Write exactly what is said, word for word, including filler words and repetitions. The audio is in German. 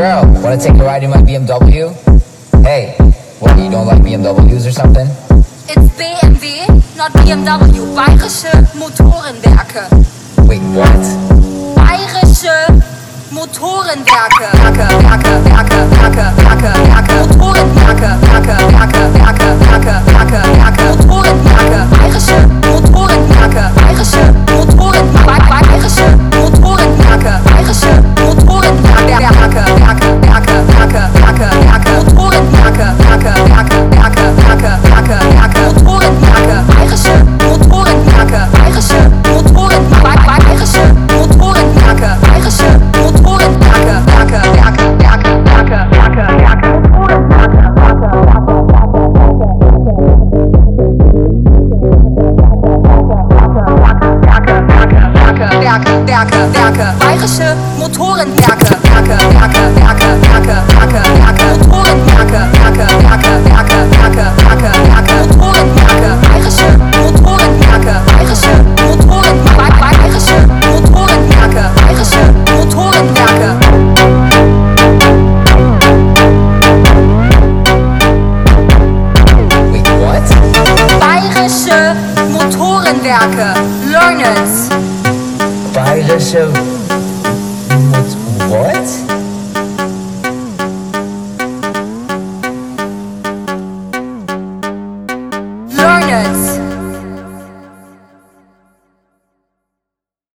girl, wanna take a ride in my B M W? Hey, what, you don't like B M Ws or something? It's B M W, not B M W. Bayerische Motorenwerke. Wait, what? Bayerische Motorenwerke. Werke, Werke, Werke, Werke, Werke, Werke. Motorenwerke. Werke, Werke, Werke, Werke, Werke, Werke. Motorenwerke. Bayerische Motorenwerke. Bayerische Motorenwerke. Bayerische Motorenwerke. Bayerische Motorenwerke. Werke, Werke, Werke, Werke, Werke, Werke. Motorenwerke. Werke, Werke, Werke, Werke, Werke, Werke. Motorenwerke. Bayerische Motorenwerke. Bayerische Motorenwerke. Bayerische Motorenwerke. Bayerische Motorenwerke. Werke, Werke, Werke, Werke, Werke, Werke. Motorenwerke. Werke, Werke, Werke, Bayerische Motorenwerke, Werke, Werke, Werke, Werke, Werke, Werke, Motorenwerke, Werke, Werke, Werke, Werke, Werke, Werke, Motorenwerke, Bayerische Motorenwerke, Bayerische Motorenwerke, Bayerische Motorenwerke, Bayerische Motorenwerke. Wait, what? Bayerische Motorenwerke, learn it. Bayerische